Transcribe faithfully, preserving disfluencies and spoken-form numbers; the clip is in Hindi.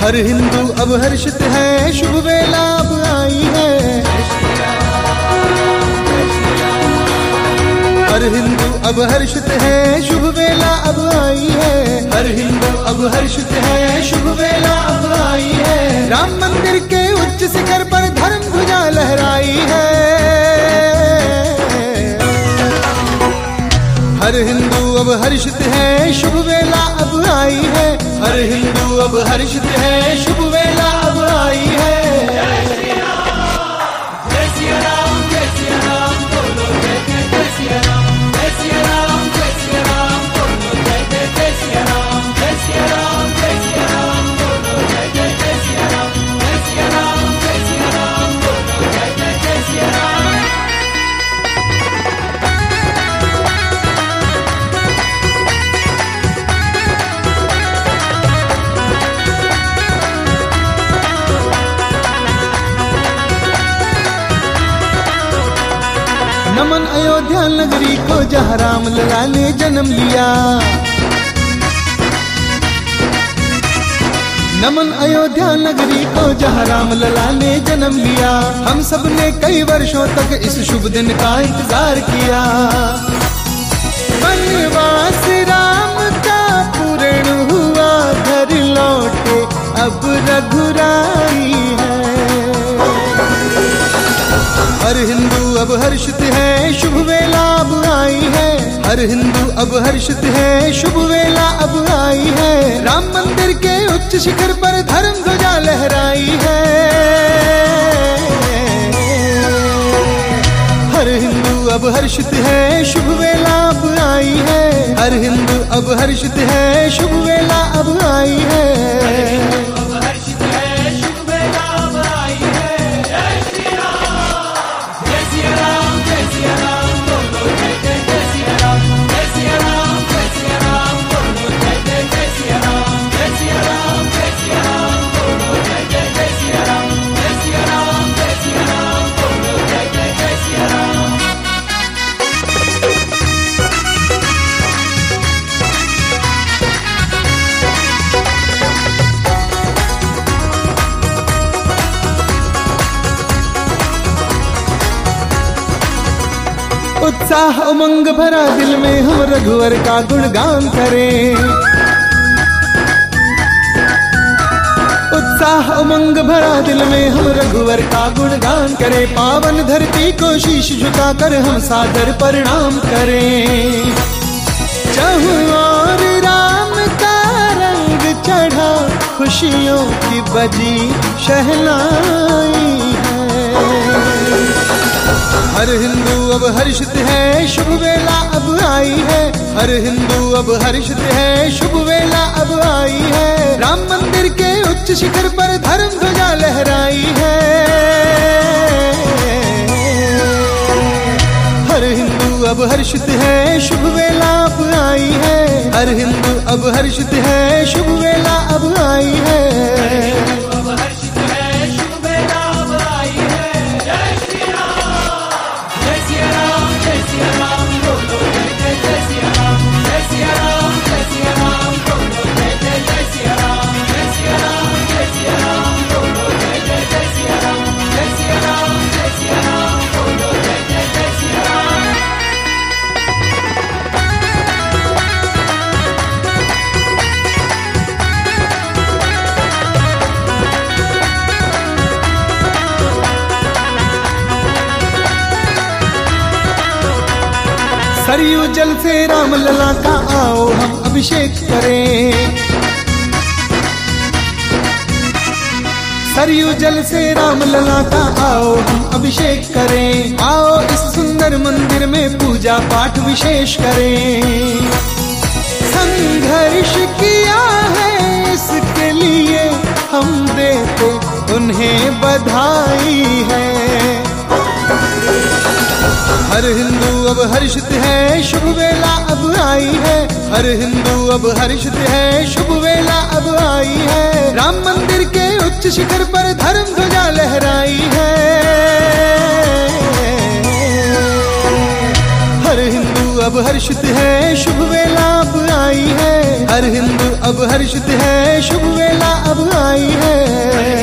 हर हिंदू अब हर्षित है, शुभ वेला अब आई है। हर हिंदू अब हर्षित है, शुभ वेला अब आई है। हर हिंदू अब हर्षित है, शुभ वेला अब आई है। राम मंदिर के उच्च शिखर पर धर्म ध्वजा लहराई है। हर हिंदू अब हर्षित है, शुभ वेला अब आई है। हर हिंदू अब हर्षित है, शुभ वेला अब आई है। जय श्री राम, जय श्री राम, जय श्री राम, बोलो जय जय जय श्री राम। जय श्री राम, जय श्री राम, बोलो जय जय जय श्री राम। जय श्री राम, जय श्री राम, बोलो जय जय जय श्री राम। जय श्री राम, जय श्री राम, बोलो जय जय जय श्री राम। नमन अयोध्या नगरी को जहाँ राम लला ने जन्म लिया। नमन अयोध्या नगरी को जहाँ राम लला ने जन्म लिया। हम सब ने कई वर्षों तक इस शुभ दिन का इंतजार किया। वनवास राम का पूर्ण हुआ, घर लौटे अब रघुराई है। हर हिंदू अब हर्षित है, शुभ वेला अब आई है। हर हिंदू अब हर्षित है, शुभ वेला अब आई है। राम मंदिर के उच्च शिखर पर धर्म ध्वजा लहराई है। हर हिंदू अब हर्षित है, शुभ वेला अब आई है। हर हिंदू अब हर्षित है, शुभ वेला अब आई है। उत्साह उमंग भरा दिल में हम रघुवर का गुणगान करें। उत्साह उमंग भरा दिल में हम रघुवर का गुणगान करें। पावन धरती को शीश झुकाकर हम सादर प्रणाम करें। चाहूं और राम का रंग चढ़ा, खुशियों की बजी शहनाई है। हर हिंदू अब हर्षित है, शुभ वेला अब आई है। हर हिंदू अब हर्षित है, शुभ वेला अब आई है। राम मंदिर के उच्च शिखर पर धर्म ध्वजा लहराई है। हर हिंदू अब हर्षित है, शुभ वेला अब आई है। हर हिंदू अब हर्षित है, शुभ वेला अब आई है। सरयू जल से राम लला का आओ हम अभिषेक करें। सरयू जल से राम लला का आओ हम अभिषेक करें। आओ इस सुंदर मंदिर में पूजा पाठ विशेष करें। संघर्ष किया है इसके लिए हम देते उन्हें बधाई है। हर हिंदू अब हर्षित है, शुभ वेला अब आई है। हर हिंदू अब हर्षित है, शुभ वेला अब आई है। राम मंदिर के उच्च शिखर पर धर्म ध्वजा लहराई है। हर हिंदू अब हर्षित है, शुभ वेला अब आई है। हर हिंदू अब हर्षित है, शुभ वेला अब आई है।